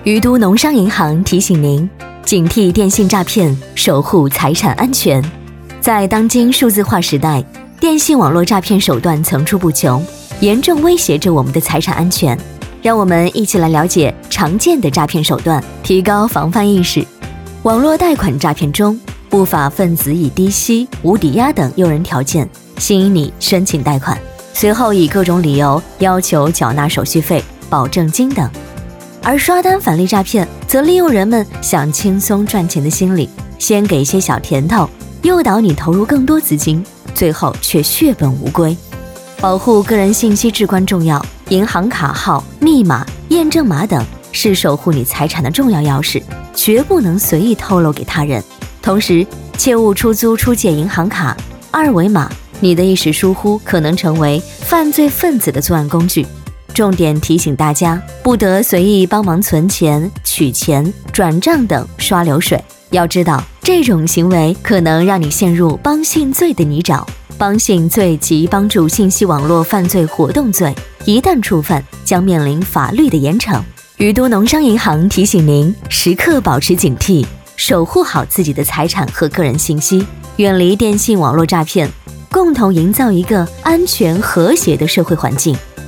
于都农商银行提醒您，警惕电信诈骗，守护财产安全。在当今数字化时代，电信网络诈骗手段层出不穷，严重威胁着我们的财产安全。让我们一起来了解常见的诈骗手段，提高防范意识。网络贷款诈骗中，不法分子以低息、无抵押等诱人条件吸引你申请贷款，随后以各种理由要求缴纳手续费、保证金等。而刷单返利诈骗则利用人们想轻松赚钱的心理，先给些小甜头，诱导你投入更多资金，最后却血本无归。保护个人信息至关重要，银行卡号、密码、验证码等是守护你财产的重要钥匙，绝不能随意透露给他人。同时，切勿出租、出借银行卡、二维码，你的一时疏忽可能成为犯罪分子的作案工具。重点提醒大家，不得随意帮忙存钱、取钱、转账等刷流水。要知道，这种行为可能让你陷入帮信罪的泥沼。帮信罪及帮助信息网络犯罪活动罪，一旦触犯，将面临法律的严惩。于都农商银行提醒您，时刻保持警惕，守护好自己的财产和个人信息，远离电信网络诈骗，共同营造一个安全和谐的社会环境。